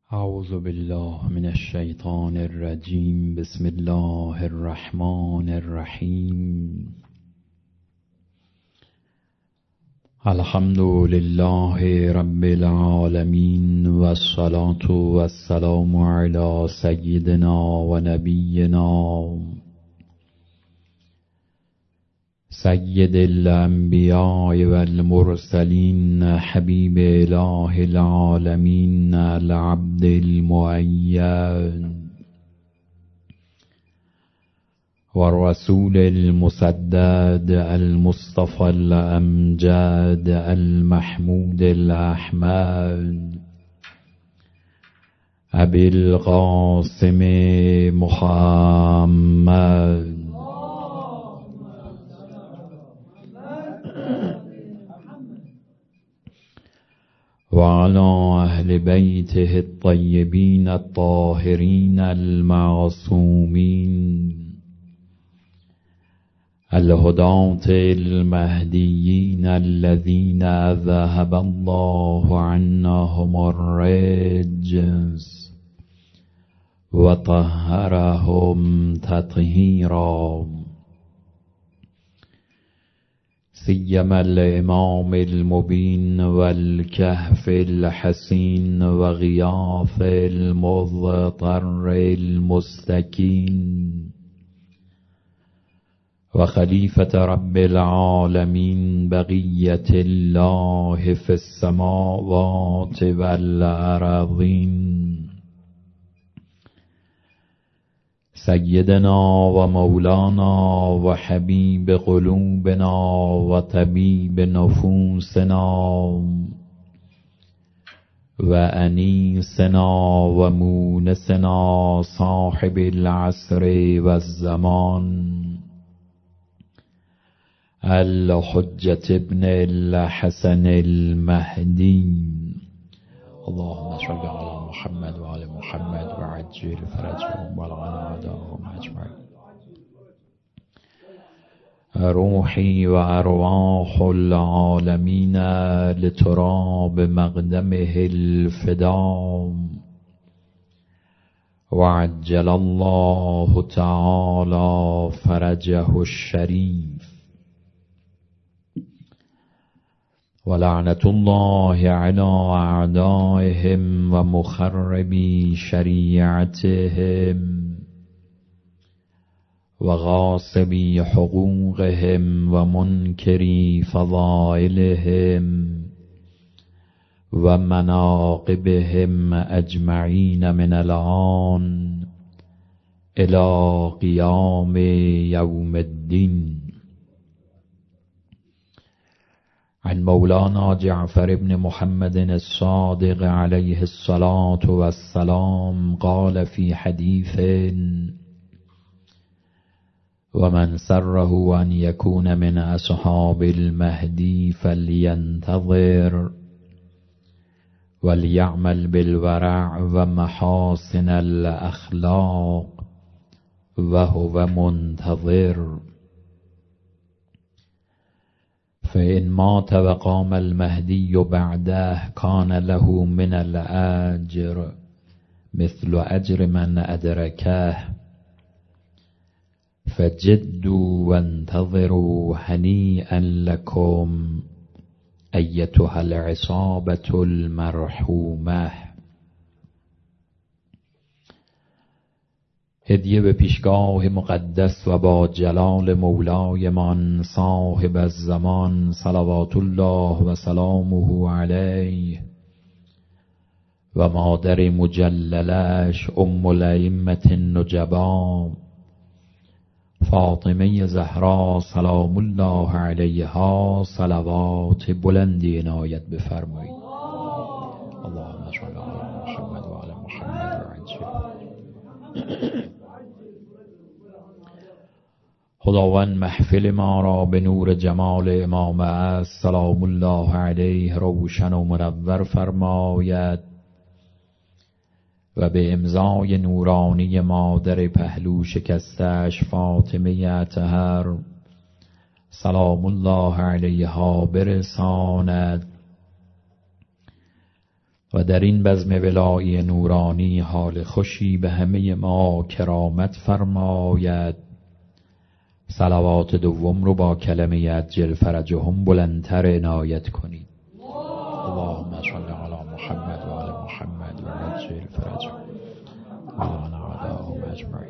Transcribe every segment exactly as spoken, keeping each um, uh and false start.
اعوذ بالله من الشیطان الرجیم. بسم الله الرحمن الرحیم. الحمد لله رب العالمین و الصلاة و السلام علی سیدنا و نبینا سید الانبیاء والمرسلین حبیب اله العالمین العبد المؤید والرسول المسدد المصطفى الامجد المحمود الاحمد ابی القاسم محمد وعلى أهل بيته الطيبين الطاهرين المعصومين الهداة المهديين الذين ذهب الله عنهم الرجس وطهرهم تطهيرا، سيما الإمام المبين والكهف الحسين وغياث المضطر المستكين وخليفة رب العالمين بقية الله في السماوات والأرضين، سيدنا ومولانا وحبيب قلوبنا وطبيب نفوسنا وأنيسنا ومونسنا صاحب العصر والزمان الحجة ابن الحسن المهدي. اللهم صل على محمد وعلى محمد وعجل فرجهم والعن أعداءهم أجمعين. روحي وأرواح العالمين لتراب مقدمه الفداء، وعجل الله تعالى فرجه الشريف، ولعنة الله على أعدائهم ومخربي شريعتهم وغاصبي حقوقهم ومنكري فضائلهم ومناقبهم أجمعين من الآن إلى قيام يوم الدين. عن مولانا جعفر بن محمد الصادق عليه الصلاة والسلام قال في حديث: ومن سره أن يكون من أصحاب المهدي فلينتظر وليعمل بالورع ومحاسن الأخلاق وهو منتظر، فإن مات وقام المهدي بعده كان له من الأجر مثل أجر من أدركه، فجدوا وانتظروا هنيئا لكم أيتها العصابة المرحومة. هدیه به پیشگاه مقدس و با جلال مولای من صاحب الزمان صلوات الله و سلامه علیه و مادر مجللش ام الائمة النجبا فاطمه زهرا سلام الله علیها صلوات بلندی عنایت بفرمایید. اللهم صل علی محمد و علی محمد و عجل. خداوند محفل ما را به نور جمال امام است سلام الله علیه روشن و منور فرماید و به امضای نورانی مادر پهلو شکستش فاطمه اطهر سلام الله علیها برساند و در این بزم ولایی نورانی حال خوشی به همه ما کرامت فرماید. صلوات دوم رو با کلمه عجل فرجهم بلندتر عنایت کنید. اللهم صل علی محمد و آل محمد و عجل فرجهم و علی اعدائهم اجمعین.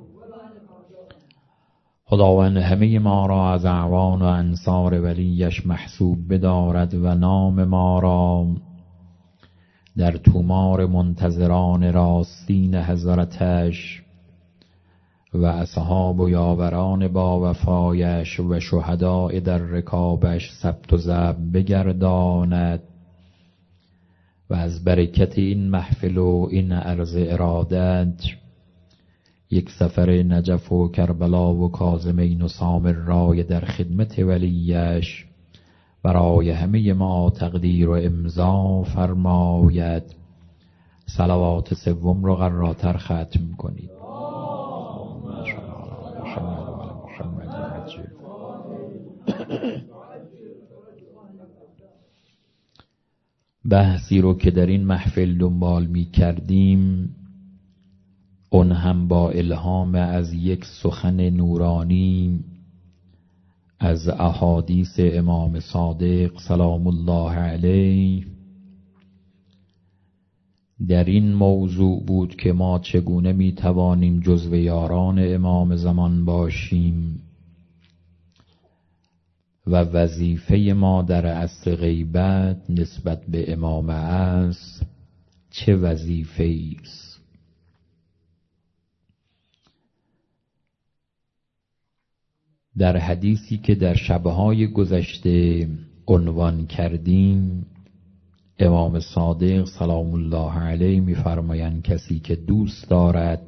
خداوند همه ما را از اعوان و انصار ولیش محسوب بدارد و نام ما را در تومار منتظران راستین حضرتش و اصحاب و یاوران با وفایش و شهداء در رکابش ثبت و ضبط بگرداند و از برکت این محفل و این عرض ارادت یک سفر نجف و کربلا و کاظمین و سامرای در خدمت ولیش برای همه ما تقدیر و امضا فرماید. صلوات سوم رو قراتر ختم کنید. بحثی رو که در این محفل دنبال می کردیم اون هم با الهام از یک سخن نورانی از احادیث امام صادق سلام الله علیه در این موضوع بود که ما چگونه می توانیم جزو یاران امام زمان باشیم و وظیفه ما در عصر غیبت نسبت به امام عصر چه وظیفه است. در حدیثی که در شبهای گذشته عنوان کردیم امام صادق سلام الله علیه می‌فرمایند کسی که دوست دارد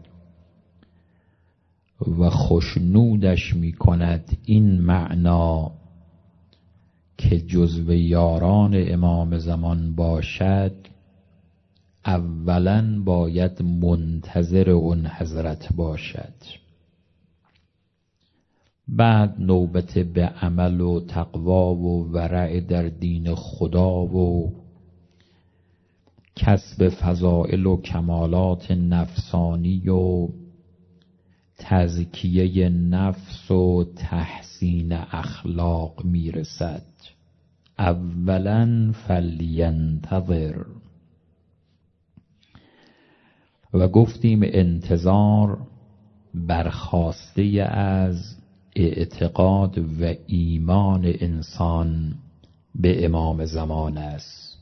و خوشنودش می‌کند این معنا که جزو یاران امام زمان باشد اولاً باید منتظر اون حضرت باشد، بعد نوبت به عمل و تقوا و ورع در دین خدا و کسب فضائل و کمالات نفسانی و تزکیه نفس و تحسین اخلاق میرسد. اولاً فلینتظر. و گفتیم انتظار برخاسته از اعتقاد و ایمان انسان به امام زمان است.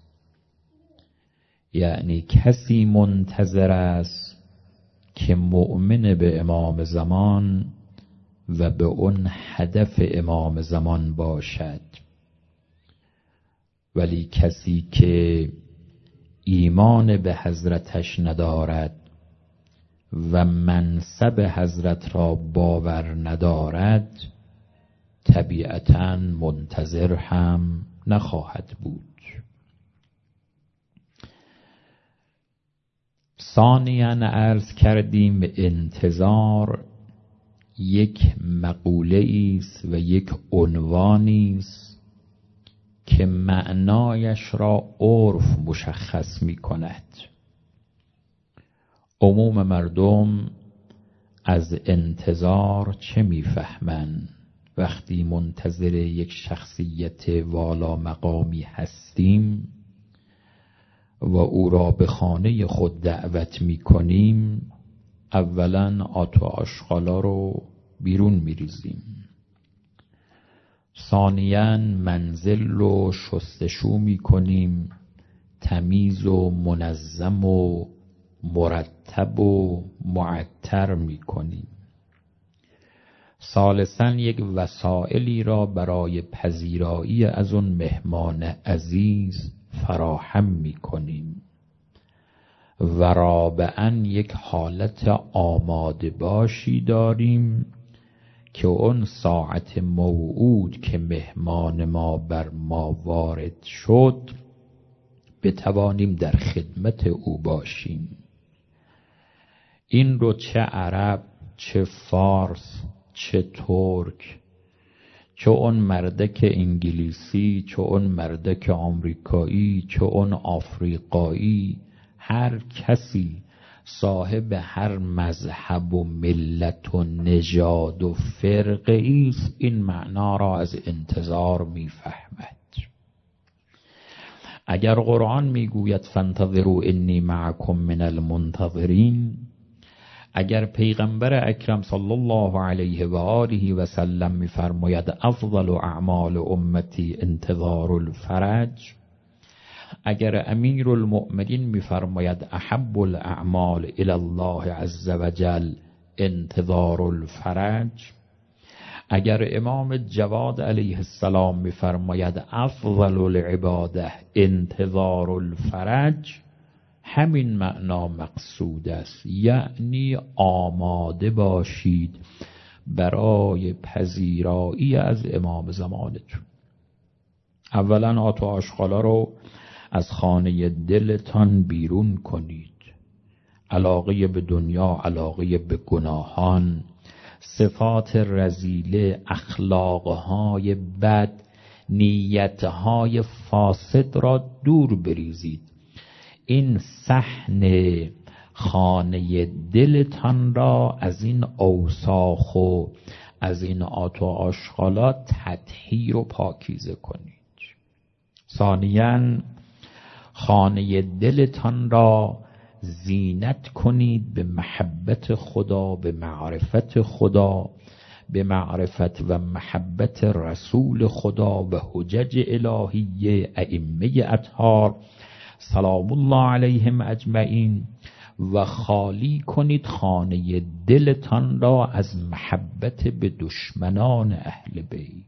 یعنی کسی منتظر است که مؤمن به امام زمان و به اون هدف امام زمان باشد، ولی کسی که ایمان به حضرتش ندارد و منصب حضرت را باور ندارد طبیعتاً منتظر هم نخواهد بود. ثانیاً عرض کردیم انتظار یک مقوله است و یک عنوانی است که معنایش را عرف مشخص می کند. عموم مردم از انتظار چه میفهمند؟ وقتی منتظر یک شخصیت والا مقامی هستیم و او را به خانه خود دعوت میکنیم اولا آت و آشغالا رو بیرون میریزیم، ثانیاً منزل رو شستشو میکنیم، تمیز و منظم و مرتب و معطر میکنیم، ثالثاً یک وسائلی را برای پذیرایی از اون مهمان عزیز فراهم میکنیم و رابعاً یک حالت آماده باشی داریم که اون ساعت موعود که مهمان ما بر ما وارد شد بتوانیم در خدمت او باشیم. این رو چه عرب، چه فارس، چه ترک، چه اون مردک انگلیسی، چه اون مردک آمریکایی، چه اون آفریقایی، هر کسی صاحب هر مذهب و ملت و نژاد و فرقه است این معنا را از انتظار میفهمد. اگر قرآن میگوید فانتظروا انی معکم من المنتظرین، اگر پیغمبر اکرم صلی الله علیه و آله و سلم میفرماید افضل اعمال امتی انتظار الفرج، اگر امیر المؤمنین میفرماید احب الاعمال الی الله عز وجل انتظار الفرج، اگر امام جواد علیه السلام میفرماید افضل العباده انتظار الفرج، همین معنا مقصود است. یعنی آماده باشید برای پذیرایی از امام زمانتون. اولا آت و آشغالا رو از خانه دلتان بیرون کنید. علاقه به دنیا، علاقه به گناهان، صفات رذیله، اخلاقهای بد، نیتهای فاسد را دور بریزید. این صحن خانه دلتان را از این اوساخ و از این آت و آشغالا تطهیر و پاکیزه کنید. ثانیاً خانه دلتان را زینت کنید به محبت خدا، به معرفت خدا، به معرفت و محبت رسول خدا و حجج الهیه ائمه اطهار سلام الله علیهم اجمعین، و خالی کنید خانه دلتان را از محبت به دشمنان اهل بیت.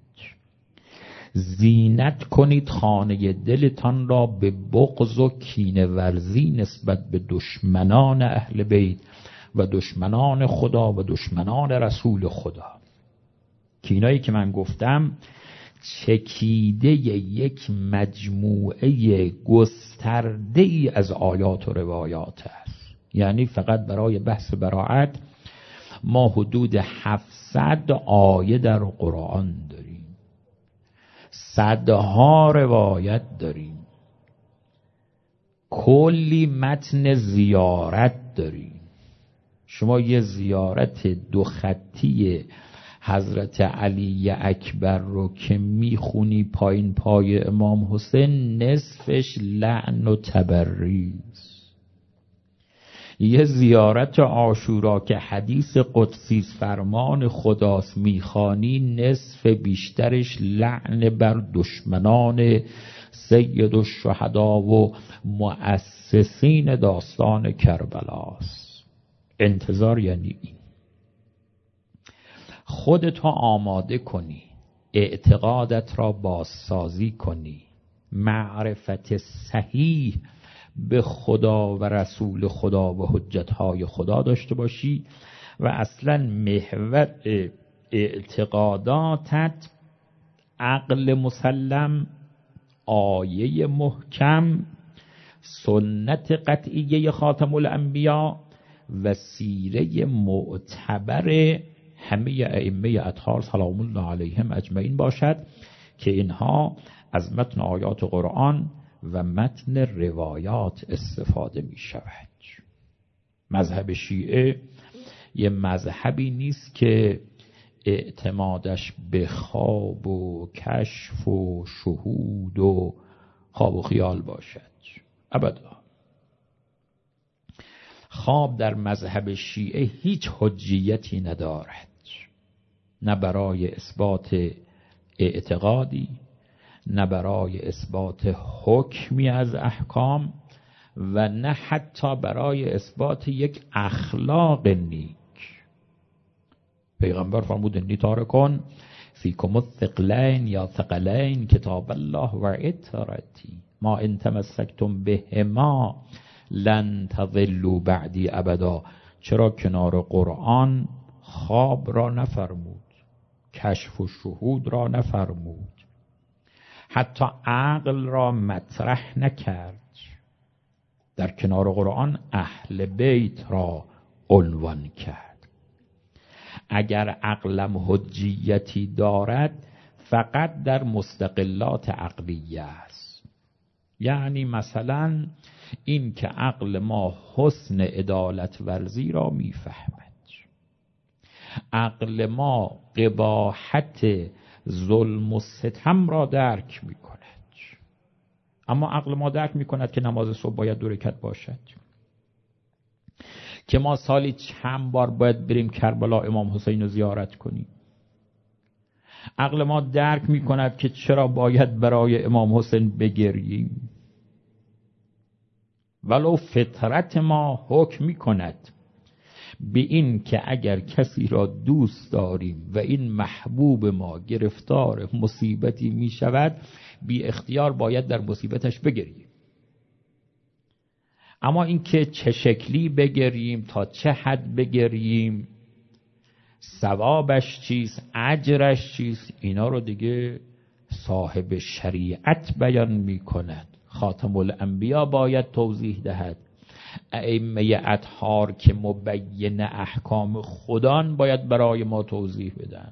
زینت کنید خانه دلتان را به بغض و کینه ورزی نسبت به دشمنان اهل بیت و دشمنان خدا و دشمنان رسول خدا. کینایی که من گفتم چکیده یک مجموعه گسترده ای از آیات و روایات است. یعنی فقط برای بحث براءت ما حدود هفتصد آیه در قرآن داریم، صدها روایت داریم، کلی متن زیارت داریم. شما یه زیارت دو خطی حضرت علی اکبر رو که میخونی پایین پای امام حسین، نصفش لعن و تبریز. یه زیارت عاشورا که حدیث قدسی فرمان خداست میخوانی، نصف بیشترش لعن بر دشمنان سید الشهدا و مؤسسین داستان کربلاست. انتظار یعنی این. خودتو آماده کنی، اعتقادت را بازسازی کنی، معرفت صحیح به خدا و رسول خدا و حجتهای خدا داشته باشی و اصلا محور اعتقاداتت عقل مسلم، آیه محکم، سنت قطعیه خاتم الانبیا و سیره معتبر همه ائمه اطهار سلام الله علیهم اجمعین باشد که اینها از متن آیات قرآن و متن روایات استفاده می شود. مذهب شیعه یه مذهبی نیست که اعتمادش به خواب و کشف و شهود و خواب و خیال باشد. ابدا. خواب در مذهب شیعه هیچ حجیتی ندارد، نه برای اثبات اعتقادی، نه برای اثبات حکمی از احکام و نه حتی برای اثبات یک اخلاق نیک. پیغمبر فرمود انی تارکون فیکم الثقلین یا ثقلین کتاب الله و عترتی ما ان تمسکتم بهما لن تضلوا بعدی ابدا. چرا کنار قرآن خواب را نفرمود، کشف و شهود را نفرمود، حتی عقل را مطرح نکرد؟ در کنار قرآن اهل بیت را عنوان کرد. اگر عقلم حجیتی دارد فقط در مستقلات عقلیه است. یعنی مثلا این که عقل ما حسن عدالت ورزی را میفهمد، عقل ما قباحت ظلم و ستم را درک میکند، اما عقل ما درک میکند که نماز صبح باید دو رکعت باشد، که ما سالی چند بار باید بریم کربلا امام حسین رو زیارت کنیم. عقل ما درک میکند که چرا باید برای امام حسین بگریم، ولو فطرت ما حکم میکند به این که اگر کسی را دوست داریم و این محبوب ما گرفتار مصیبتی می شود، بی اختیار باید در مصیبتش بگریم. اما این که چه شکلی بگریم، تا چه حد بگریم، ثوابش چیست، اجرش چیست، اینا رو دیگه صاحب شریعت بیان می کند. خاتم الانبیا باید توضیح دهد. ائمه اطهار که مبین احکام خدان باید برای ما توضیح بدن.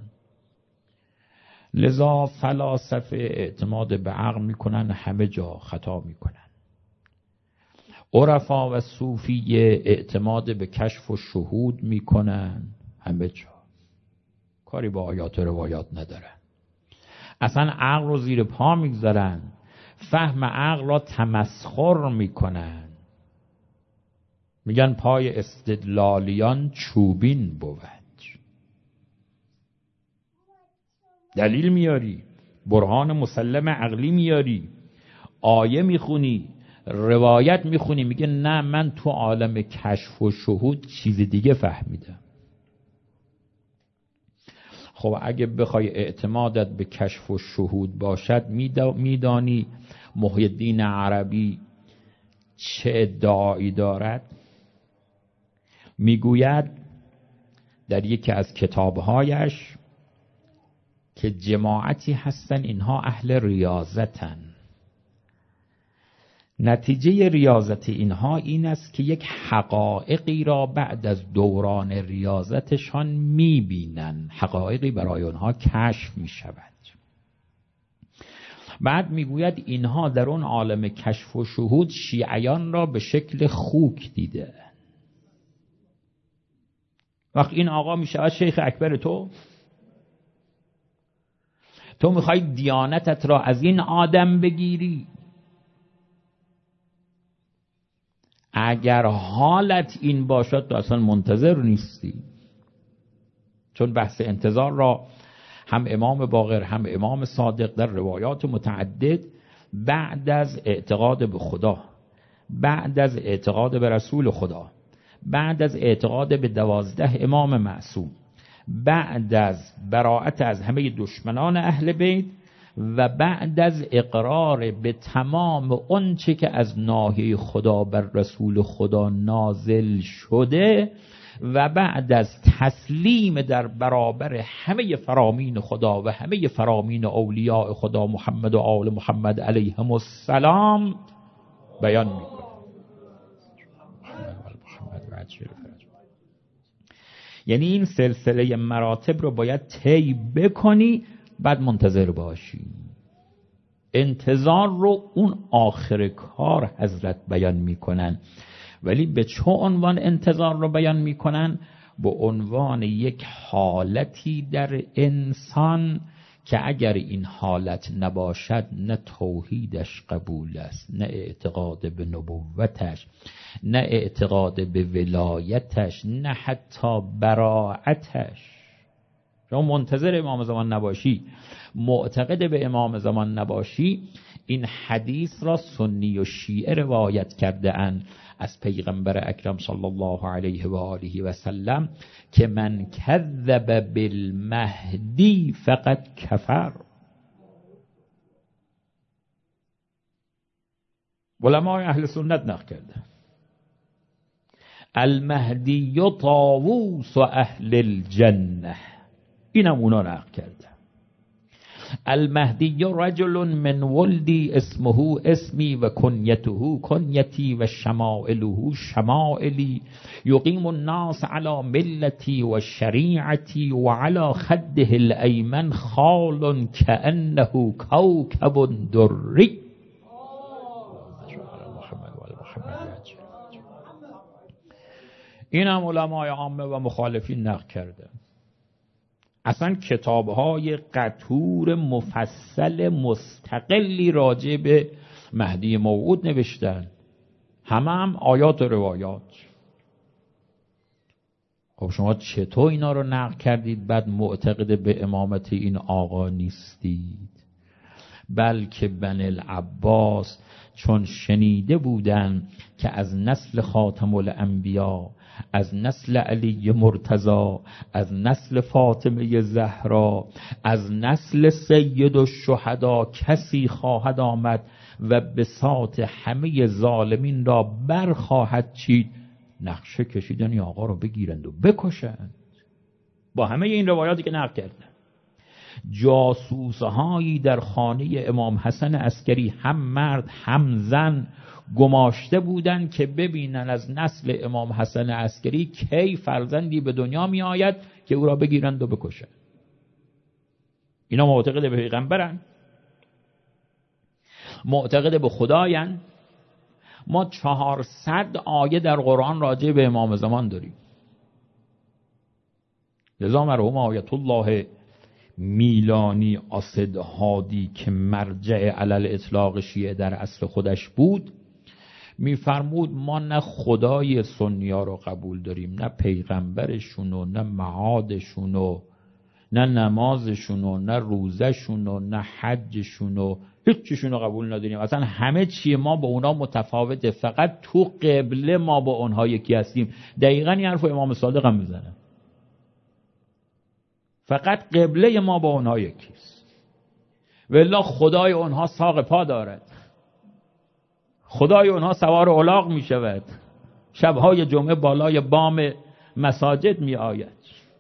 لذا فلاسفه اعتماد به عقل میکنن، همه جا خطا میکنن. عرفا و صوفیه اعتماد به کشف و شهود میکنن، همه جا کاری با آیات و روایات ندارن. اصلا عقل رو زیر پا میگذارن، فهم عقل را تمسخر میکنن، میگن پای استدلالیان چوبین بود. دلیل میاری، برهان مسلم عقلی میاری، آیه میخونی، روایت میخونی، میگه نه من تو عالم کشف و شهود چیز دیگه فهمیدم. خب اگه بخوای اعتمادت به کشف و شهود باشد، میدانی محی الدین عربی چه ادعایی دارد؟ میگوید در یکی از کتابهایش که جماعتی هستن اینها اهل ریاضتن. نتیجه ریاضت اینها این است که یک حقایقی را بعد از دوران ریاضتشان میبینن، حقایقی برای آنها کشف میشود. بعد میگوید اینها در اون عالم کشف و شهود شیعیان را به شکل خوک دیده. وقت این آقا میشه شیخ اکبر تو تو میخوای دیانتت را از این آدم بگیری؟ اگر حالت این باشد تو اصلا منتظر نیستی، چون بحث انتظار را هم امام باقر هم امام صادق در روایات متعدد بعد از اعتقاد به خدا، بعد از اعتقاد به رسول خدا، بعد از اعتقاد به دوازده امام معصوم، بعد از براءت از همه دشمنان اهل بیت و بعد از اقرار به تمام آنچه که از ناحیه خدا بر رسول خدا نازل شده و بعد از تسلیم در برابر همه فرامین خدا و همه فرامین اولیاء خدا محمد و آل محمد علیهم السلام بیان میکنه. یعنی این سلسله مراتب رو باید طی بکنی، بعد منتظر باشی. انتظار رو اون آخر کار حضرت بیان میکنن، ولی به چه عنوان انتظار رو بیان میکنن؟ به عنوان یک حالتی در انسان که اگر این حالت نباشد نه توحیدش قبول است، نه اعتقاد به نبوتش، نه اعتقاد به ولایتش، نه حتی براعتش. شما منتظر امام زمان نباشی، معتقد به امام زمان نباشی، این حدیث را سنی و شیعه روایت کرده اند از پیغمبر اکرم صلی الله علیه و آله و سلم که من کذب بالمهدی فقط کفر. علمای اهل سنت نقل کرده المهدی طاووس و اهل الجنه، اینم اونا نقل کرده. المهدی رجل من ولدی اسمه اسمی و کنیته کنیتی و شمائله شمائلی یقیم الناس علی ملتی و شریعتی و علی خده الایمن خال کأنه کوکب دری. این هم علمای عامه و مخالفین نقل کرده. اصلا کتاب‌های قطور مفصل مستقلی راجع به مهدی موعود نوشتن، همه هم آیات و روایات. خب شما چطور اینا رو نقل کردید بعد معتقد به امامت این آقا نیستید؟ بلکه بنی العباس چون شنیده بودن که از نسل خاتم الانبیا، از نسل علی مرتضی، از نسل فاطمه زهرا، از نسل سید الشهدا کسی خواهد آمد و بساط همه ظالمین را برخواهد چید، نقشه کشیدن این آقا رو بگیرند و بکشند. با همه این روایاتی که نقل کردن، جاسوسهایی در خانه امام حسن عسکری هم مرد هم زن گماشته بودند که ببینن از نسل امام حسن عسکری کی فرزندی به دنیا می آید که او را بگیرند و بکشند. اینا معتقد به پیغمبرن، معتقد به خداین. ما چهارصد آیه در قرآن راجع به امام زمان داریم. لذا مرحوم آیت الله میلانی اسدهادی که مرجع علل اطلاق شیعه در اصل خودش بود، میفرمود ما نه خدای سنیا رو قبول داریم، نه پیغمبرشونو، نه معادشونو، نه نمازشونو، نه روزشونو، نه حجشونو، هیچ چیشونو قبول نداریم. اصلا همه چی ما با اونا متفاوته، فقط تو قبله ما با اونها یکی هستیم. دقیقاً این حرف امام صادق هم میزنه، فقط قبله ما با اونها یکیست. والله خدای اونها ساق پا دارد، خدای اونها سوار الاغ می شود، شبهای جمعه بالای بام مساجد می آید.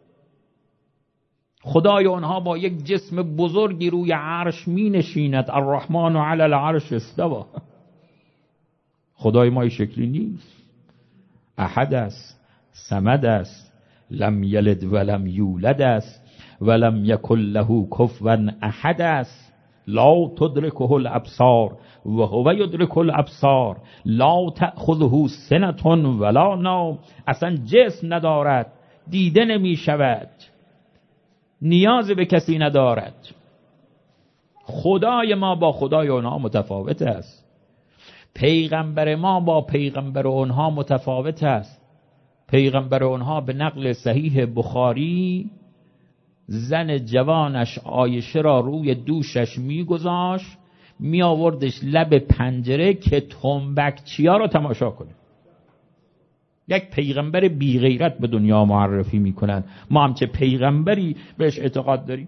خدای اونها با یک جسم بزرگی روی عرش می نشیند، الرحمن علی العرش استوى. خدای ما این شکلی نیست، احد است، صمد است، لم یلد ولم یولد است، ولم یکن له کفوا احد است. لا تدرکه الابصار و هو یدرک الابصار، لا تأخذه سنة ولا نوم. اصلا جسم ندارد، دیده نمی شود، نیاز به کسی ندارد. خدای ما با خدای اونها متفاوت است، پیغمبر ما با پیغمبر اونها متفاوت است. پیغمبر اونها به نقل صحیح بخاری زن جوانش عایشه را روی دوشش میگذاشت، می آوردش لب پنجره که تنبکچیا رو تماشا کنه. یک پیغمبر بی غیرت به دنیا معرفی میکنن. ما هم چه پیغمبری بهش اعتقاد داریم؟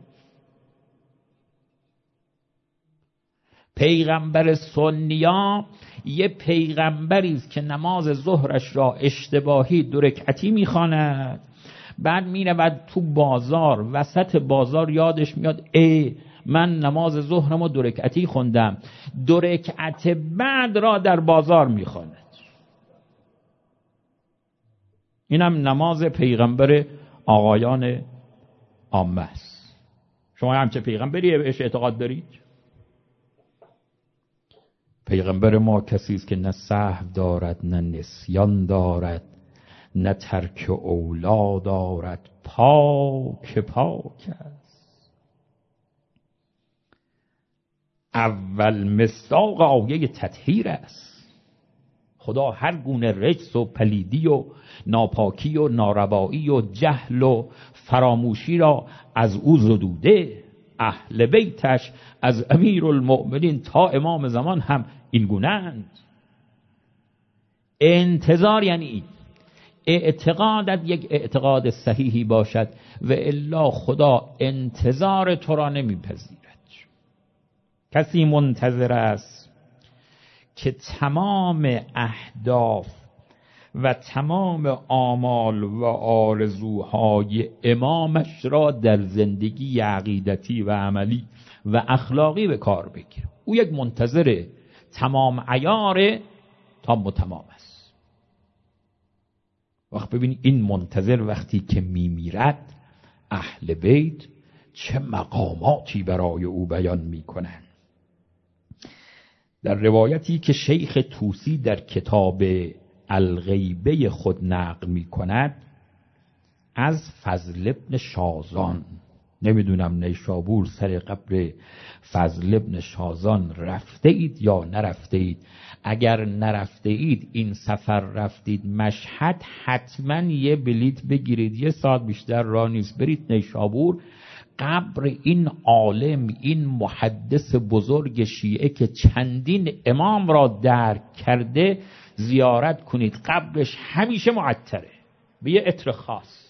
پیغمبر سنیا یه پیغمبری است که نماز ظهرش را اشتباهی دو رکعتی میخواند، بعد میرود تو بازار، وسط بازار یادش میاد ای من نماز ظهرمو دو رکعتی خوندم، دو رکعت بعد را در بازار میخواند. اینم نماز پیغمبر آقایان عامه است. شما هم چه پیغمبری بهش اعتقاد دارید؟ پیغمبر ما کسی است که نه سهو دارد، نه نسیان دارد، نه ترک اولا دارد، پاک پاک است. اول مصداق آیه تطهیر است. خدا هر گونه رجس و پلیدی و ناپاکی و ناروایی و جهل و فراموشی را از او زدوده. اهل بیتش از امیر المؤمنین تا امام زمان هم این گونه‌اند. انتظار یعنی این اعتقادت یک اعتقاد صحیحی باشد و الا خدا انتظار تو را نمیپذیرد. کسی منتظر است که تمام اهداف و تمام آمال و آرزوهای امامش را در زندگی عقیدتی و عملی و اخلاقی به کار بگیره. او یک منتظر تمام عیار تا متمام است. وقت ببینید این منتظر وقتی که میمیرد، اهل بیت چه مقاماتی برای او بیان میکنند. در روایتی که شیخ طوسی در کتاب الغیبه خود نقل می کند از فضل ابن شازان، نمیدونم نیشابور سر قبر فضل ابن شازان رفته اید یا نرفته اید. اگر نرفته اید این سفر رفتید مشهد، حتما یه بلیت بگیرید، یه ساعت بیشتر راه نیست، برید نیشابور، قبر این عالم، این محدث بزرگ شیعه که چندین امام را درک کرده زیارت کنید. قبرش همیشه معطره به یه عطر خاص،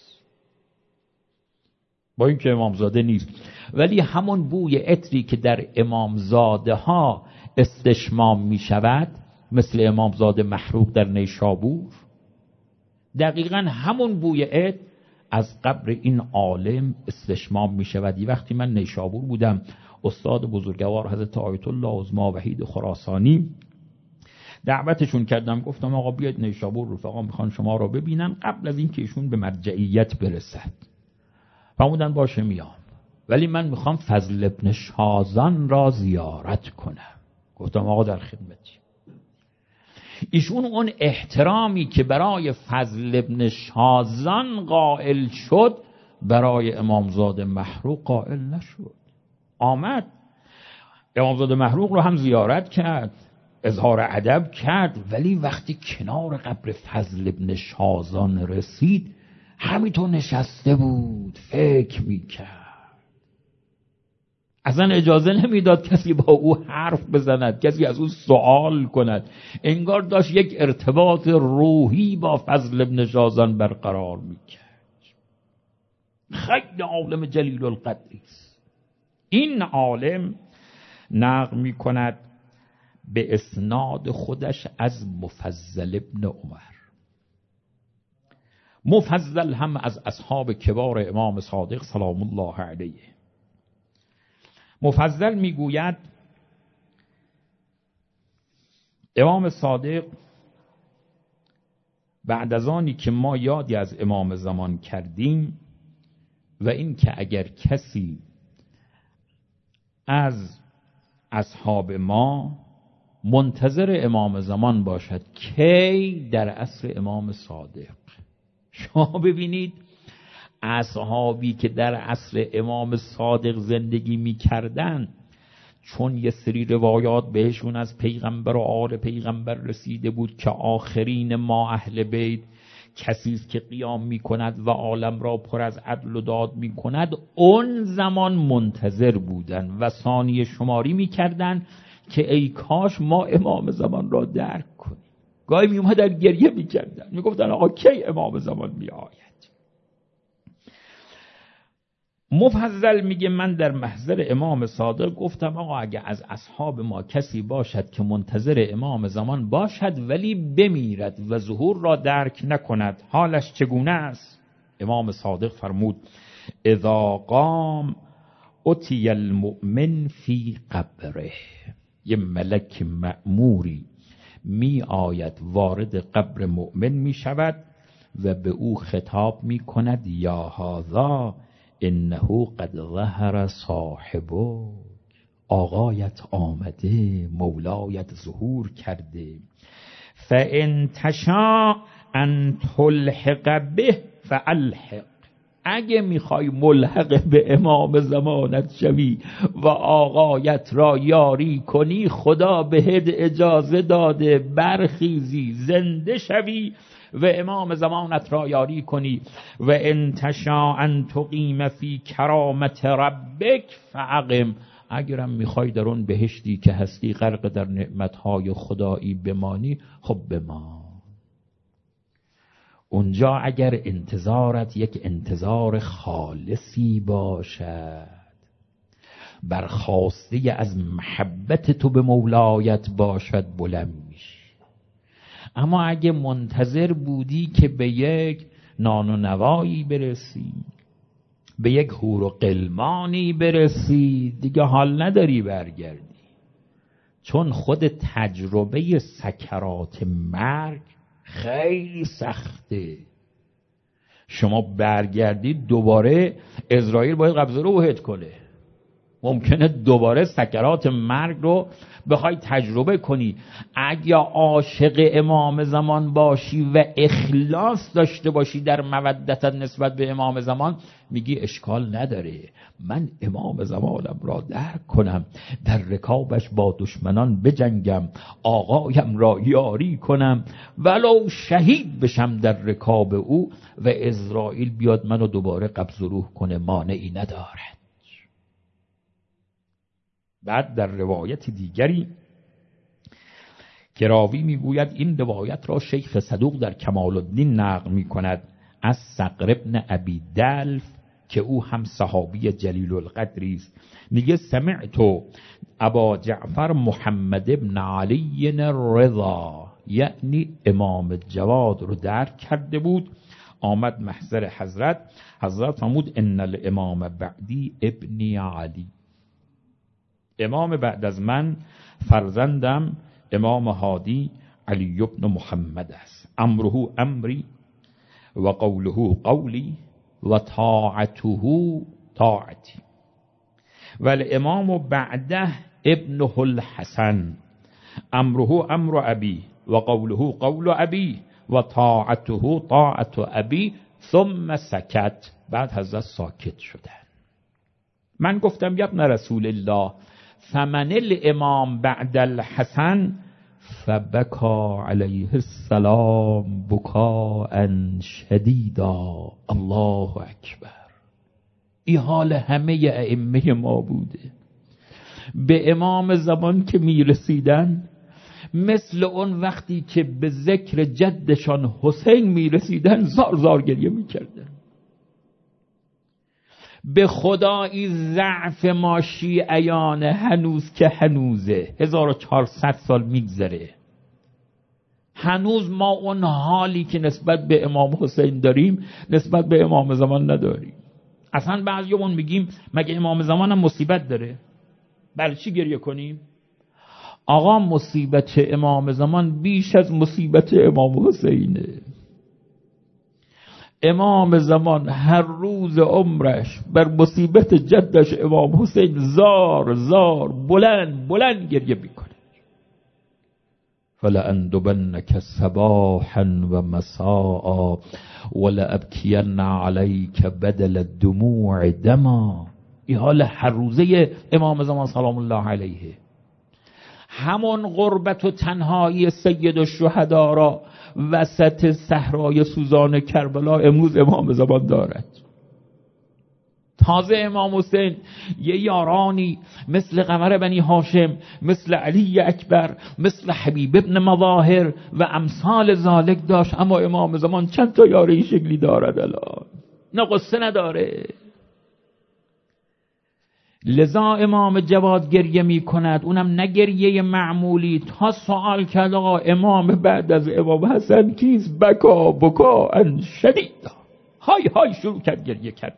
با اینکه امامزاده نیست، ولی همون بوی عطری که در امامزاده ها استشمام می شود، مثل امامزاده محروق در نیشابور، دقیقا همون بوی عطر از قبر این عالم استشمام می شود. یه وقتی من نیشابور بودم، استاد بزرگوار حضرت آیت الله عظما وحید خراسانی دعوتشون کردم، گفتم آقا بیاید نیشابور، رفقا میخوان شما رو ببینن قبل از اینکه ایشون به مرجعیت برسد. فرمودن باشه میام، ولی من میخوام فضل ابن شازان را زیارت کنم. گفتم آقا در خدمتی. ایشون اون احترامی که برای فضل ابن شازان قائل شد برای امامزاده محروق قائل نشد. آمد امامزاده محروق رو هم زیارت کرد، اظهار ادب کرد، ولی وقتی کنار قبر فضل ابن شازان رسید همینطور نشسته بود، فکر میکرد. اصلا اجازه نمیداد کسی با او حرف بزند، کسی از او سوال کند. انگار داشت یک ارتباط روحی با فضل ابن شازان برقرار میکرد. خیلی عالم جلیل القدری است. این عالم نقل میکند به اسناد خودش از مفضل ابن عمر. مفضل هم از اصحاب کبار امام صادق سلام الله علیه. مفضل میگوید امام صادق بعد از آنی که ما یادی از امام زمان کردیم و این که اگر کسی از اصحاب ما منتظر امام زمان باشد، کی در عصر امام صادق. شما ببینید اصحابی که در عصر امام صادق زندگی می کردن، چون یه سری روایات بهشون از پیغمبر و آل پیغمبر رسیده بود که آخرین ما اهل بیت کسی است که قیام می کند و عالم را پر از عدل و داد می کند، اون زمان منتظر بودن و ثانیه شماری می کردن که ای کاش ما امام زمان را درک کنیم. گاهی می اومدن گریه می کردن، می گفتن آقا کی امام زمان می آید. مفضل میگه من در محضر امام صادق گفتم آقا اگه از اصحاب ما کسی باشد که منتظر امام زمان باشد ولی بمیرد و ظهور را درک نکند، حالش چگونه است؟ امام صادق فرمود اذا قام اتی المؤمن فی قبره. یه ملک مأموری می آید وارد قبر مؤمن می شود و به او خطاب می کند یا هذا انه قد ظهر صاحبک، آقایت آمده، مولایت ظهور کرده. فان تشاء ان تلحق به فالحق، اگه میخوای ملحق به امام زمانت شوی و آقایت را یاری کنی، خدا بهت اجازه داده برخیزی زنده شوی و امام زمانت را یاری کنی. و ان تشاء ان تقیم فی کرامت ربک فاقم، اگرم میخوای در اون بهشتی که هستی غرق در نعمتهای خدایی بمانی، خب بمان. اونجا اگر انتظارت یک انتظار خالصی باشد، برخواسته از محبت تو به مولایت باشد، بلند میشی. اما اگه منتظر بودی که به یک نان و نوایی برسی، به یک حور و قلمانی برسی، دیگه حال نداری برگردی. چون خود تجربه سکرات مرگ خیلی سخته. شما برگردید دوباره اسرائیل باید قبضه رو وحد کنه. ممکنه دوباره سکرات مرگ رو بخوای تجربه کنی. اگه عاشق امام زمان باشی و اخلاص داشته باشی در مودتت نسبت به امام زمان، میگی اشکال نداره، من امام زمانم را درک کنم، در رکابش با دشمنان بجنگم، آقایم را یاری کنم، ولو شهید بشم در رکاب او و اسرائیل بیاد منو دوباره قبض و روح کنه، مانعی ندارد. بعد در روایت دیگری که راوی میگوید، این روایت را شیخ صدوق در کمال الدین نقل میکند از صقر ابن ابی دلف که او هم صحابی جلیل القدری است، میگه سمعت ابا جعفر محمد ابن علی الرضا، یعنی امام جواد رو درک کرده بود، آمد محضر حضرت. حضرت فرمود ان الامام بعدی ابن علی، امام بعد از من فرزندم امام هادی علی ابن محمد است. امره امری و قوله قولی و طاعته طاعتی. والامام بعده ابنه الحسن، امره امر ابی و قوله قول ابی و طاعته طاعت ابی. ثم سکت، بعد حضرت ساکت شدن. من گفتم یا ابن رسول الله فمن الامام بعد الحسن، فبکا علیه السلام بکاء شدیدا. الله اکبر. این حال همه ائمه ما بوده. به امام زمان که می رسیدن، مثل اون وقتی که به ذکر جدشان حسین می رسیدن، زار زار گریه می کردن. به خدایی ضعف ما شیعیان هنوز که هنوزه، هزار و چهارصد سال میگذره، هنوز ما اون حالی که نسبت به امام حسین داریم نسبت به امام زمان نداریم. اصلا بعضیمون میگیم مگه امام زمان هم مصیبت داره؟ برای چی گریه کنیم؟ آقا مصیبت امام زمان بیش از مصیبت امام حسینه. امام زمان هر روز عمرش بر مصیبت جدش امام حسین زار زار بلند بلند گریه میکنه. فلأندبنك صباحا و مساء ولأبكين عليك بدل الدموع دما. این حال هر روزه امام زمان سلام الله علیه. همون غربت و تنهایی سید الشهدا را وسط صحرای سوزان کربلا امروز امام زمان دارد. تازه امام حسین یه یارانی مثل قمر بنی هاشم، مثل علی اکبر، مثل حبیب ابن مظاهر و امثال ذالک داشت، اما امام زمان چند تا یاره این شکلی دارد الان؟ نه قصه نداره. لذا امام جواد گریه می کند، اونم نه گریه معمولی. تا سوال کرد آقا امام بعد از امام حسن کیست؟ بکا بکا ان شدیدا، های های شروع کرد گریه کرد.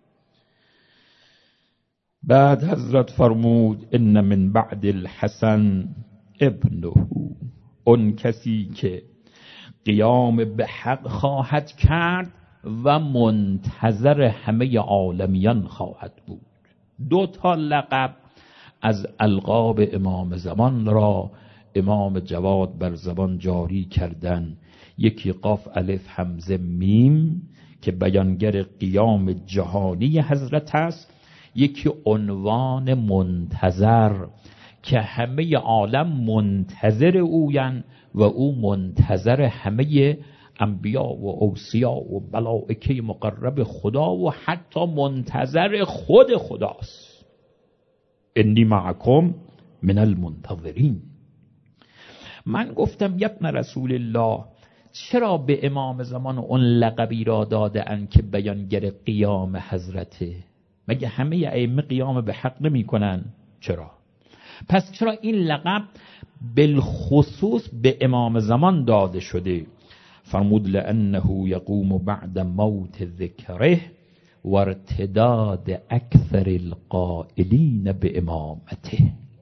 بعد حضرت فرمود ان من بعد الحسن ابنه، اون کسی که قیام به حق خواهد کرد و منتظر همه عالمیان خواهد بود. دو تا لقب از القاب امام زمان را امام جواد بر زبان جاری کردن. یکی قاف الف همزه میم که بیانگر قیام جهانی حضرت است، یکی عنوان منتظر که همه عالم منتظر اوین و او منتظر همه انبیا و اوصیا و ملائکه مقرب خدا و حتی منتظر خود خداست. انی معکم من المنتظرین. من گفتم یا ابن رسول الله چرا به امام زمان اون لقبی را داده ان که بیانگر قیام حضرته؟ مگه همه ائمه قیام به حق نمی کنن؟ چرا؟ پس چرا این لقب بالخصوص به امام زمان داده شده؟ فرمود لأنه یقوم بعد موت ذکره و ارتداد اکثر القائلین به امامته.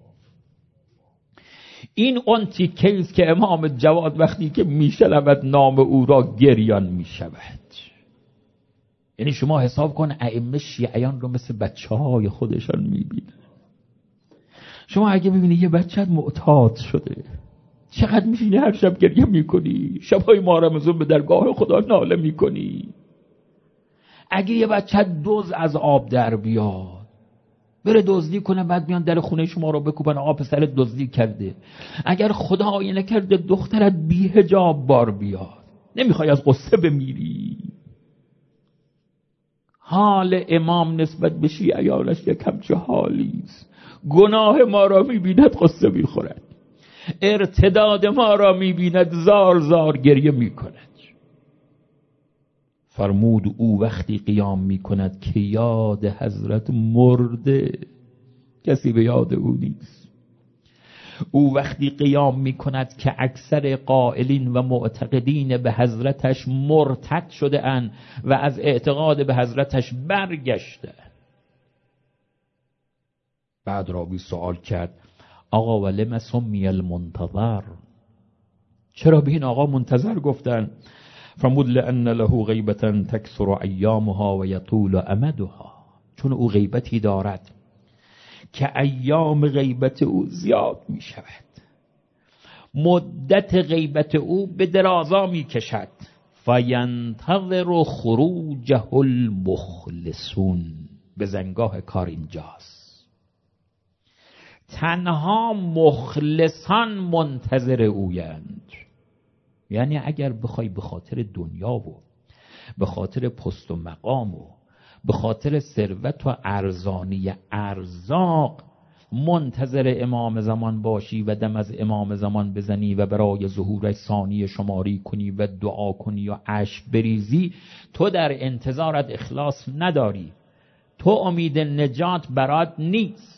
این اون تیکه‌ایست که امام جواد وقتی که میشنود نام او را گریان میشود. یعنی شما حساب کن ائمه شیعیان رو مثل بچه های خودشان میبینن. شما اگه ببینی یه بچه معتاد شده، چقدر میشینی هر شب گریه میکنی، شبهای ماه رمضان به درگاه خدا ناله میکنی. اگه یه بچه دوز از آب در بیاد، بره دزدی کنه، بعد میان در خونه شما رو بکوبن آقا پسرت دزدی کرده. اگر خدایی نکرده دخترت بی حجاب بار بیاد، نمیخوای از قصه بمیری؟ حال امام نسبت به شیعیانش یک همچه حالیست. گناه ما را میبیند قصه میخورد، ارتداد ما را میبیند زار زار گریه میکند. فرمود او وقتی قیام میکند که یاد حضرت مرده، کسی به یاد او نیست. او وقتی قیام میکند که اکثر قائلین و معتقدین به حضرتش مرتد شده اند و از اعتقاد به حضرتش برگشته. بعد راوی سوال کرد آقا ولم سمی المنتظر، چرا به این آقا منتظر گفتن؟ فرمود لأن له غیبة تکثر ایامها و یطول امدها، چون او غیبتی دارد که ایام غیبت او زیاد می شود، مدت غیبت او به درازا می کشد. فینتظر خروجه المخلصون، به زنگاه کار اینجاست. تنها مخلصان منتظر اویند. یعنی اگر بخوای به خاطر دنیا و به خاطر پست و مقام و به خاطر ثروت و ارزانی ارزاق منتظر امام زمان باشی و دم از امام زمان بزنی و برای ظهورش ثانی شماری کنی و دعا کنی و اشک بریزی، تو در انتظارت اخلاص نداری، تو امید نجات برات نیست.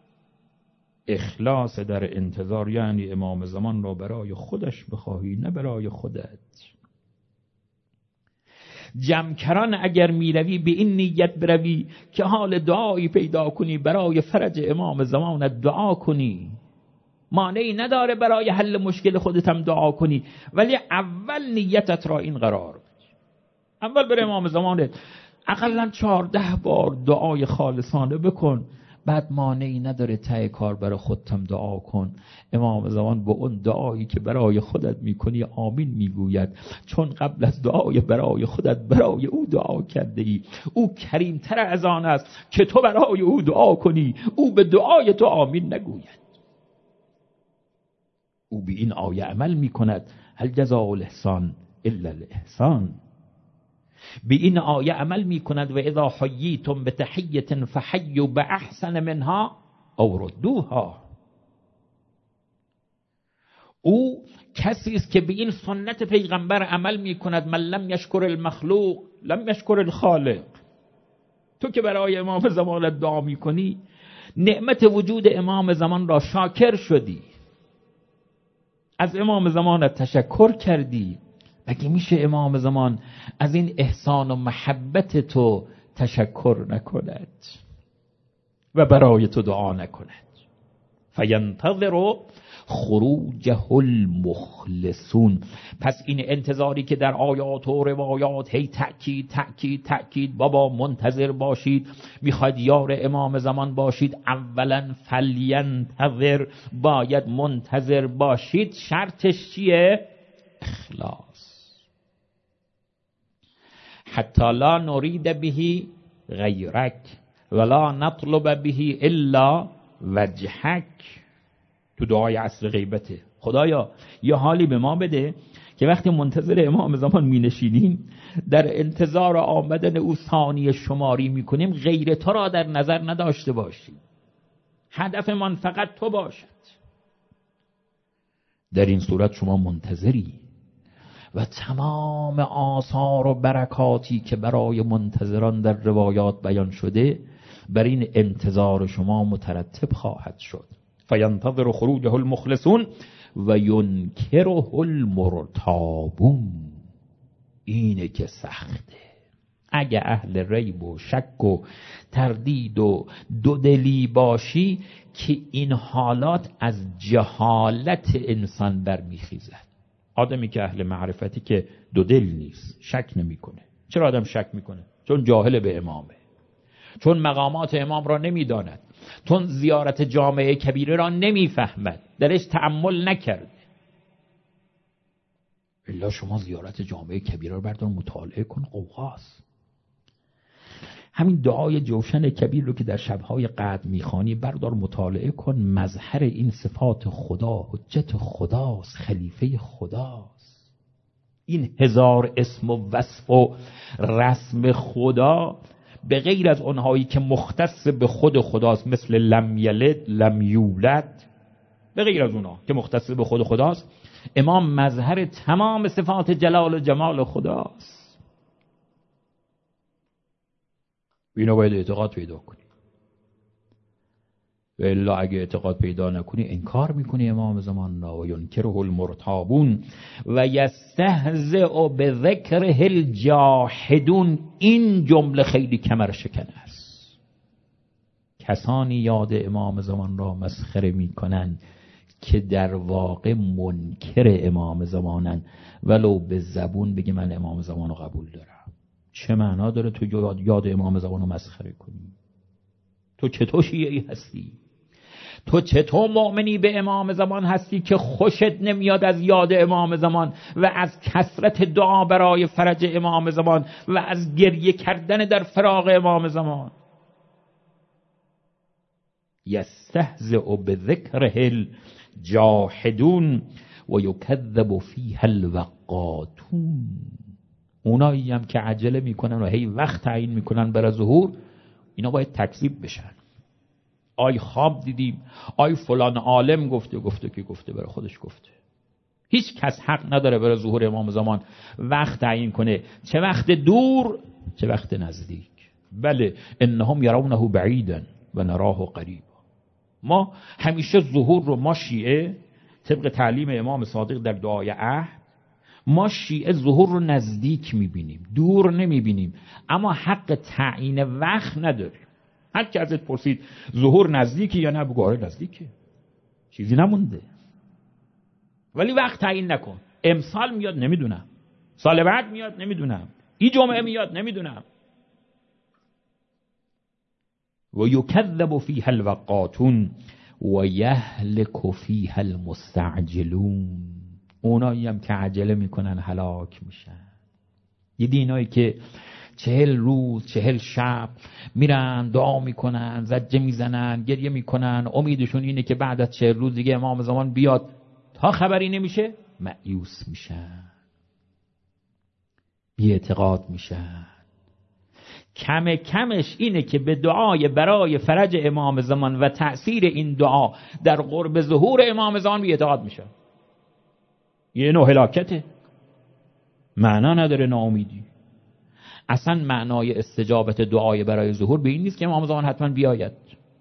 اخلاص در انتظار یعنی امام زمان را برای خودش بخواهی، نه برای خودت. جمکران اگر میروی به این نیت بروی که حال دعایی پیدا کنی برای فرج امام زمانت دعا کنی، مانعی نداره برای حل مشکل خودت هم دعا کنی، ولی اول نیتت را این قرار بده. اول بر امام زمانت اقلا چهارده بار دعای خالصانه بکن، بعد مانعی نداره ته کار برای خودت هم دعا کن. امام زمان با اون دعایی که برای خودت میکنی آمین میگوید، چون قبل از دعای برای خودت برای او دعا کرده ای. او کریمتر از آن است که تو برای او دعا کنی او به دعای تو آمین نگوید. او به این آیه عمل میکند هل جزاء الاحسان الا الاحسان. به این آیه عمل می کند و اذا حییتم بتحیة فحیوا باحسن منها او ردوها. او کسی است که به این سنت پیغمبر عمل می کند من لم یشکر المخلوق لم یشکر الخالق. تو که برای امام زمانت دعا می کنی نعمت وجود امام زمان را شاکر شدی، از امام زمانت تشکر کردی. اگه میشه امام زمان از این احسان و محبت تو تشکر نکند و برای تو دعا نکند؟ فینتظر خروجه المخلصون. پس این انتظاری که در آیات و روایات هی تأکید تأکید تأکید بابا منتظر باشید، میخواید یار امام زمان باشید، اولا فلینتظر، باید منتظر باشید. شرطش چیه؟ اخلاص. حتی لا نرید به غیرک ولا نطلب به الا وجهک. تو دعای عصر غیبته خدایا یه حالی به ما بده که وقتی منتظر امام زمان می نشینیم در انتظار آمدن او ثانی شماری می کنیم غیر تو را در نظر نداشته باشیم، هدفمان فقط تو باشد. در این صورت شما منتظری و تمام آثار و برکاتی که برای منتظران در روایات بیان شده بر این انتظار شما مترتب خواهد شد. فینتظر خروجه المخلصون و ینکره المرتابون. اینه که سخته. اگه اهل ریب و شک و تردید و دودلی باشی که این حالات از جهالت انسان برمیخیزد. آدمی که اهل معرفتی که دودل نیست، شک نمیکنه. چرا آدم شک میکنه؟ چون جاهل به امامه، چون مقامات امام را نمیداند، چون زیارت جامعه کبیره را نمیفهمد، درش تأمل نکرده. الا شما زیارت جامعه کبیره را بردار مطالعه کن، قوقاست. همین دعای جوشن کبیر رو که در شبهای قدر میخوانی بردار مطالعه کن. مظهر این صفات خدا، حجت خداست، خلیفه خداست. این هزار اسم و وصف و رسم خدا به غیر از اونهایی که مختص به خود خداست، مثل لم یلد لم یولد، به غیر از اونها که مختص به خود خداست، امام مظهر تمام صفات جلال و جمال خداست. اینو باید اعتقاد پیدا کنی. و الا اگه اعتقاد پیدا نکنی انکار میکنی امام زمان را. و ینکره المرتابون و یستهزئ بذکره الجاحدون. این جمله خیلی کمر شکن است. کسانی یاد امام زمان را مسخره میکنند که در واقع منکر امام زمانن، ولو به زبون بگی من امام زمان رو قبول دارم. چه معنا داره تو یاد, یاد امام زمان رو مسخره کنی؟ تو چطور شیعی هستی؟ تو چطور مؤمنی به امام زمان هستی که خوشت نمیاد از یاد امام زمان و از کثرت دعا برای فرج امام زمان و از گریه کردن در فراق امام زمان؟ یستهزئ بذکره الجاحدون و یکذب فیها الوقاتون. اونایی هم که عجله میکنن و هی وقت تعیین میکنن برای ظهور، اینا باید تکذیب بشن. آی خواب دیدیم، آی فلان عالم گفته گفته که گفته برای خودش گفته. هیچ کس حق نداره برای ظهور امام زمان وقت تعیین کنه، چه وقت دور چه وقت نزدیک. بله انهم یرونه بعیدا و نراه قریبا. ما همیشه ظهور رو، ما شیعه طبق تعلیم امام صادق در دعای عهد، ما شیعه ظهور رو نزدیک میبینیم، دور نمیبینیم، اما حق تعیین وقت نداریم. هر کی ازت پرسید ظهور نزدیکی یا نه، بگو آره نزدیکه، چیزی نمونده، ولی وقت تعیین نکن. امسال میاد نمیدونم، سال بعد میاد نمیدونم، این جمعه میاد نمیدونم. و یکذب فیها الوقاتون و یهلک فیها المستعجلون. اونایی هم که عجله میکنن هلاک میشن. یه دینایی که چهل روز چهل شب میرن دعا میکنن، زجه میزنن، گریه میکنن، امیدشون اینه که بعد از چهل روز دیگه امام زمان بیاد، تا خبری نمیشه مایوس میشن، بی اعتقاد میشن. کم کمش اینه که به دعای برای فرج امام زمان و تأثیر این دعا در قرب ظهور امام زمان بی اعتقاد میشن. یه نوع هلاکته، معنا نداره ناامیدی. اصلا معنای استجابت دعای برای ظهور به این نیست که امام زمان حتما بیاید،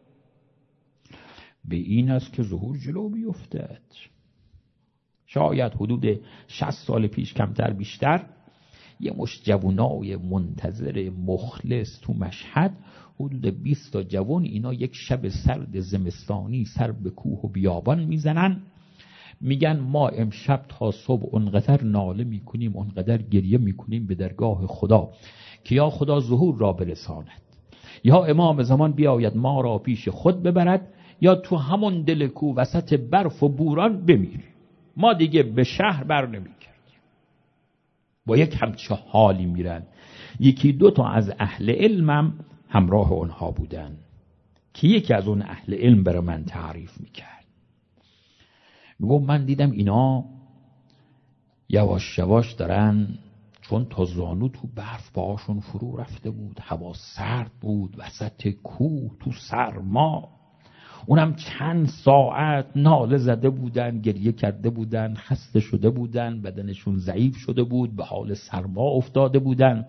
به این است که ظهور جلو بیفتد. شاید حدود شصت سال پیش کمتر بیشتر یه مشت جوانای منتظر مخلص تو مشهد، حدود بیست تا جوان، اینا یک شب سرد زمستانی سر به کوه و بیابان میزنن، میگن ما امشب تا صبح اونقدر ناله میکنیم، اونقدر گریه میکنیم به درگاه خدا که یا خدا ظهور را برساند، یا امام زمان بیاید ما را پیش خود ببرد، یا تو همون دل کوه وسط برف و بوران بمیریم. ما دیگه به شهر بر نمیکردیم. با یک همچه حالی میرن. یکی دو تا از اهل علمم همراه اونها بودن که یکی از اون اهل علم برای من تعریف میکرد. میگم من دیدم اینا یواش یواش دارن، چون تا زانو تو برف باهاشون فرو رفته بود، هوا سرد بود، وسط کوه تو سرما، اونم چند ساعت ناله زده بودن، گریه کرده بودن، خسته شده بودن، بدنشون ضعیف شده بود، به حال سرما افتاده بودن.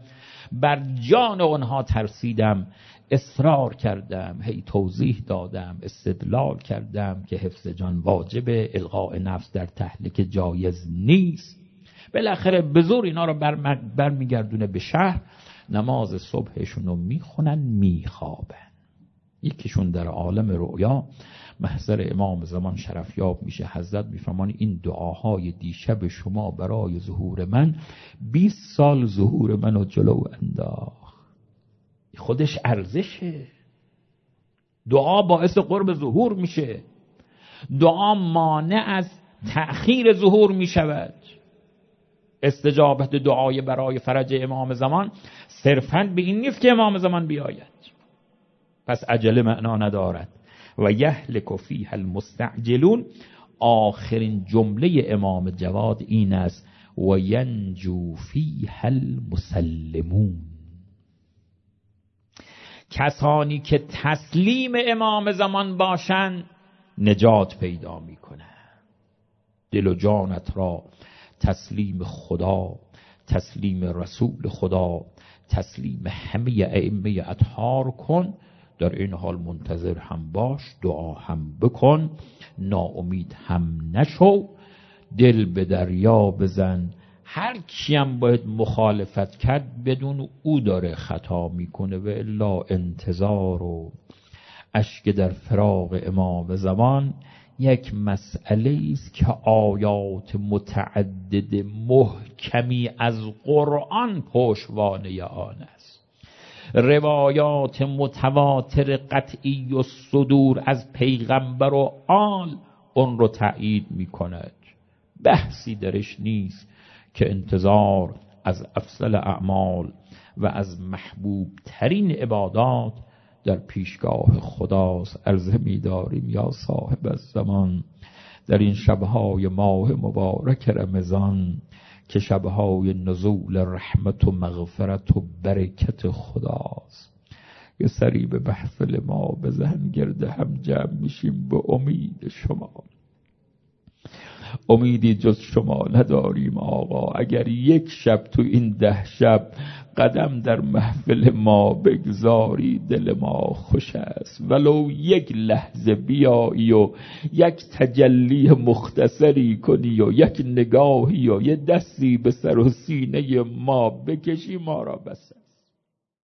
بر جان آنها ترسیدم، اصرار کردم، هی توضیح دادم، استدلال کردم که حفظ جان واجبه، الغاء نفس در تهلکه جایز نیست. بالاخره به زور اینا رو برمیگردونه به شهر، نماز صبحشون رو میخونن، میخوابن. یکیشون در عالم رؤیا محضر امام زمان شرفیاب میشه. حضرت میفرمان این دعاهای دیشب شما برای ظهور من بیست سال ظهور منو جلو انداخت. خودش ارزشه. دعا باعث قرب ظهور میشه. دعا مانع از تأخیر ظهور میشود. استجابت دعای برای فرج امام زمان صرفاً به این نیست که امام زمان بیاید، پس عجله معنا ندارد. و یهلک فیها المستعجلون، آخرین جمله امام جواد این است و ینجو فیها المسلمون. کسانی که تسلیم امام زمان باشند نجات پیدا میکنند. دل و جانت را تسلیم خدا، تسلیم رسول خدا، تسلیم همه ائمه اطهار کن. در این حال منتظر هم باش، دعا هم بکن، ناامید هم نشو، دل به دریا بزن. هر کیم باید مخالفت کرد بدون او داره خطا میکنه، و الا انتظار و اشک در فراق امام زمان یک مسئله است که آیات متعدد محکمی از قرآن پشتوانه آن است. روایات متواتر قطعی و صدور از پیغمبر و آل اون رو تأیید می کند. بحثی درش نیست که انتظار از افضل اعمال و از محبوب ترین عبادات در پیشگاه خداست. عرضه می داریم یا صاحب الزمان در این شبهای ماه مبارک رمضان که شبهای نزول رحمت و مغفرت و برکت خداست، یه سری به محفل ما بزن، گرد هم جمع میشیم به امید شما. امیدی جز شما نداریم آقا. اگر یک شب تو این ده شب قدم در محفل ما بگذاری دل ما خوش است. ولو یک لحظه بیایی و یک تجلی مختصری کنی و یک نگاهی و یک دستی به سر و سینه ما بکشی، ما را بس است.